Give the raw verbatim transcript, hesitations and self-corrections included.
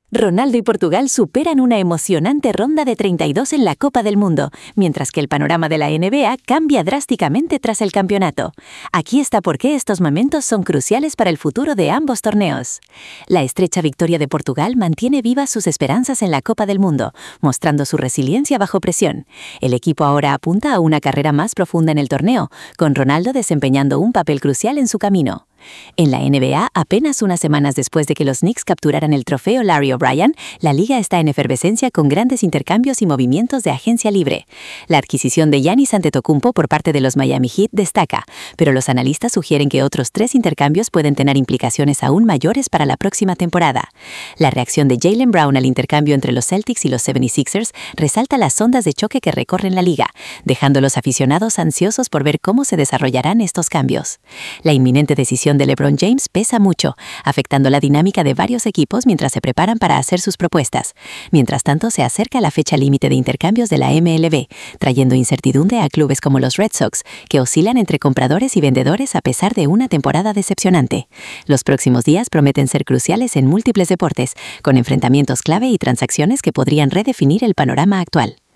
Ronaldo y Portugal superan una emocionante ronda de treinta y dos en la Copa del Mundo, mientras que el panorama de la N B A cambia drásticamente tras el campeonato. Aquí está por qué estos momentos son cruciales para el futuro de ambos torneos. La estrecha victoria de Portugal mantiene vivas sus esperanzas en la Copa del Mundo, mostrando su resiliencia bajo presión. El equipo ahora apunta a una carrera más profunda en el torneo, con Ronaldo desempeñando un papel crucial en su camino. En la N B A, apenas unas semanas después de que los Knicks capturaran el trofeo Larry O'Brien, la liga está en efervescencia con grandes intercambios y movimientos de agencia libre. La adquisición de Giannis Antetokounmpo por parte de los Miami Heat destaca, pero los analistas sugieren que otros tres intercambios pueden tener implicaciones aún mayores para la próxima temporada. La reacción de Jaylen Brown al intercambio entre los Celtics y los setenta y seis ers resalta las ondas de choque que recorren la liga, dejando a los aficionados ansiosos por ver cómo se desarrollarán estos cambios. La inminente decisión de LeBron James pesa mucho, afectando la dinámica de varios equipos mientras se preparan para hacer sus propuestas. Mientras tanto, se acerca la fecha límite de intercambios de la M L B, trayendo incertidumbre a clubes como los Red Sox, que oscilan entre compradores y vendedores a pesar de una temporada decepcionante. Los próximos días prometen ser cruciales en múltiples deportes, con enfrentamientos clave y transacciones que podrían redefinir el panorama actual.